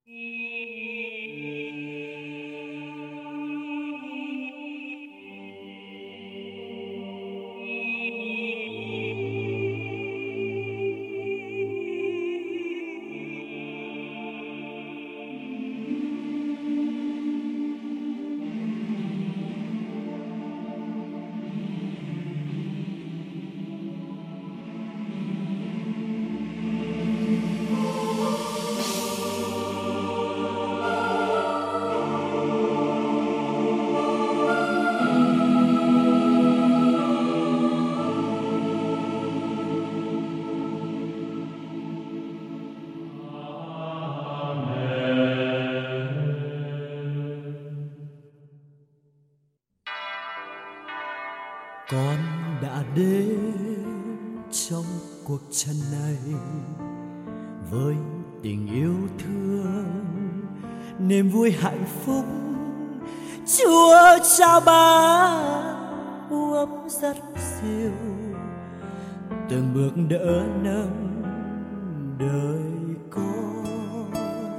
Con đã đến trong cuộc trần này với tình yêu thương, niềm vui hạnh phúc Chúa trao ban u ấm rất dịu, từng bước đỡ nâng đời con.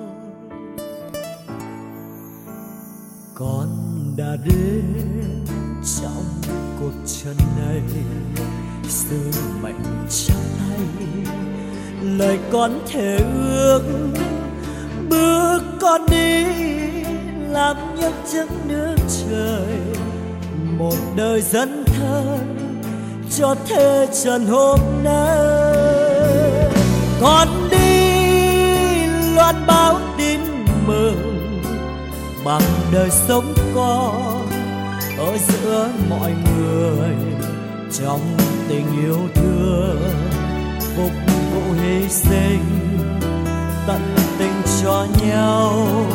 Con đã đến trong cuộc trần này, sứ mệnh trong tay, lời con thề ước, bước con đi làm nhấc chân nước trời, một đời dấn thân cho thế trần hôm nay. Con đi loan báo tin mừng bằng đời sống con ở giữa mọi người, trong tình yêu thương phục vụ hy sinh tận tình cho nhau.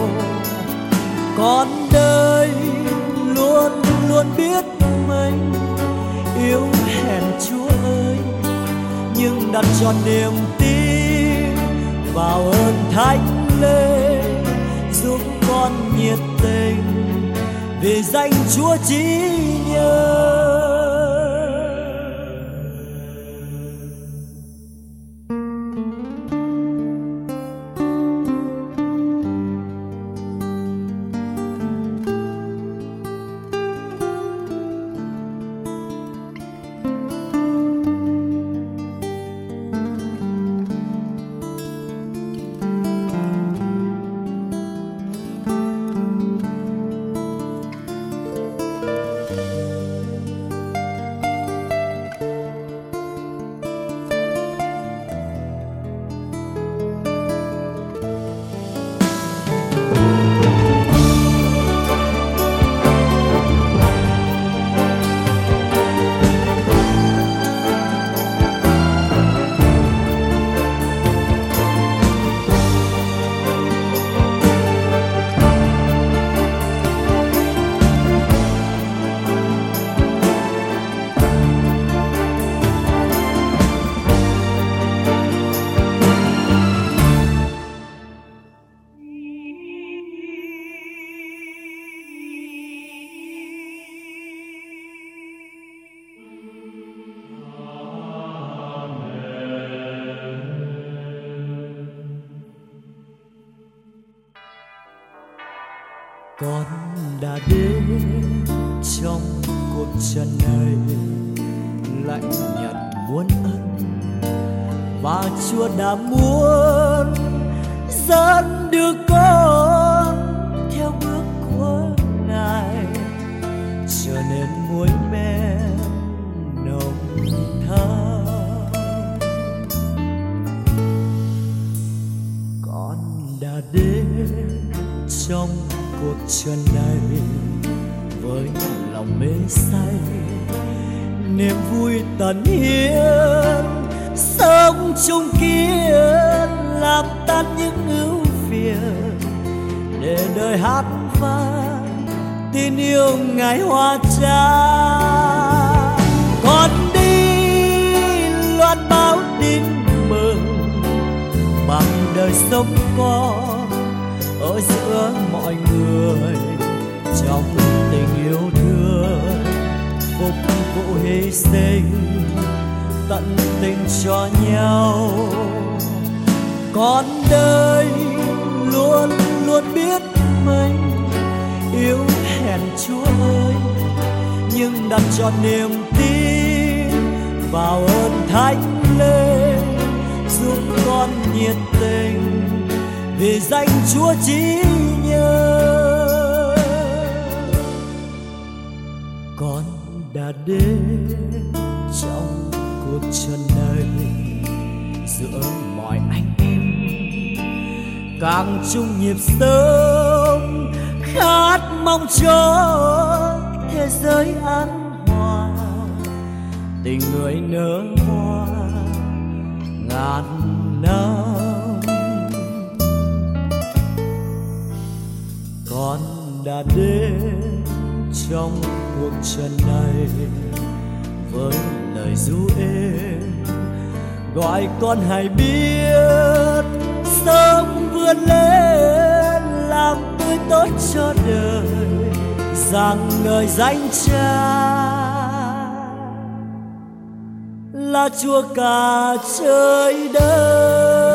Con đời luôn luôn biết mình yêu hẹn Chúa ơi, nhưng đặt trọn niềm tin vào ơn thánh linh, giúp con nhiệt tình vì danh Chúa chỉ nhớ. Con đã đến trong cuộc trần này lạnh nhạt muôn ân, và Chúa đã muốn dẫn đưa con theo bước của Ngài, trở nên muối men nồng thắm. Con đã đến trong cuộc trần này với lòng mê say, niềm vui tận hiến, sống chung kiên làm tan những ưu phiền, để đời hát vang tin yêu Ngài hóa cha. Con đi loan báo tin mừng bằng đời sống con ở giữa mọi người, trong tình yêu thương phục vụ hy sinh tận tình cho nhau. Con đời luôn cho niềm tin vào ơn thánh linh, giúp con nhiệt tình vì danh Chúa chỉ nhớ. Con đã đến trong cuộc trần này giữa mọi anh em, càng chung nhịp sống khát mong cho thế giới an hòa, tình người nở hoa ngàn năm. Con đã đến trong cuộc trần này với lời ru êm gọi con hãy biết sớm vươn lên làm tươi tốt cho đời, rằng lời danh Cha là Chúa cả trời đất.